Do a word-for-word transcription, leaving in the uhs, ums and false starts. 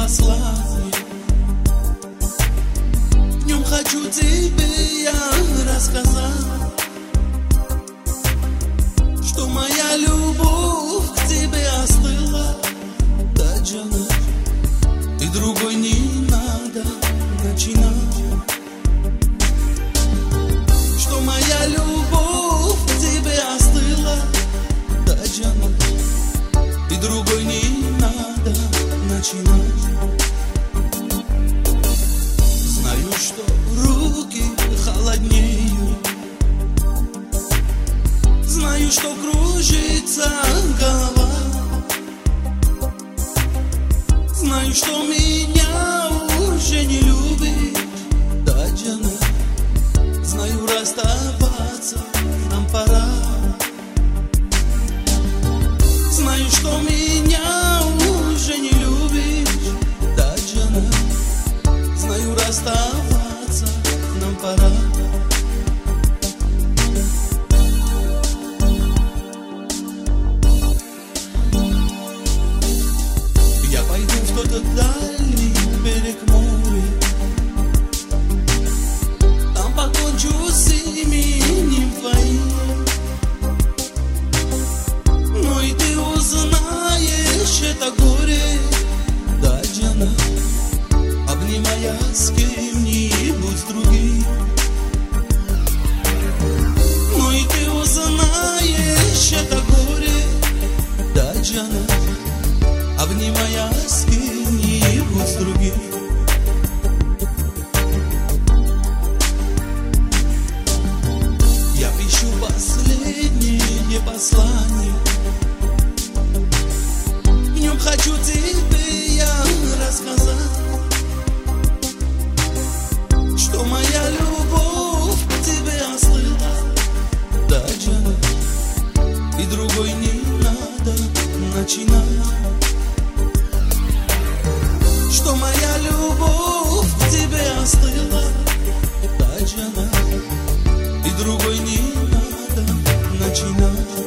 послание. В нем хочу тебе я рассказать, что моя любовь к тебе остыла, да, Джана, и другой не надо начинать. Что моя любовь к тебе остыла, да, Джана, и другой не надо начинать. Знаю, что руки холоднеют, знаю, что кружится голова, знаю, что меня уже не любит, да, Джана, знаю, расставаться нам пора. Знаю, что меня уже не любишь, да, Джана, знаю, расставаться нам пора. Я пойду в тот дальний берег моря, там покончу с именем твоим. Ну и ты узнаешь это горе, да, Джана, обнимая с кем-нибудь другим. Ну и ты узнаешь это горе, да, Джана, обнимая с кем-нибудь другим. Я пишу последнее послание, в нем хочу тебе я рассказать, что моя любовь к тебе остыла, да, Джана, и другой не надо начинать. Что моя любовь к тебе остыла, да, Джана, и другой не надо начинать.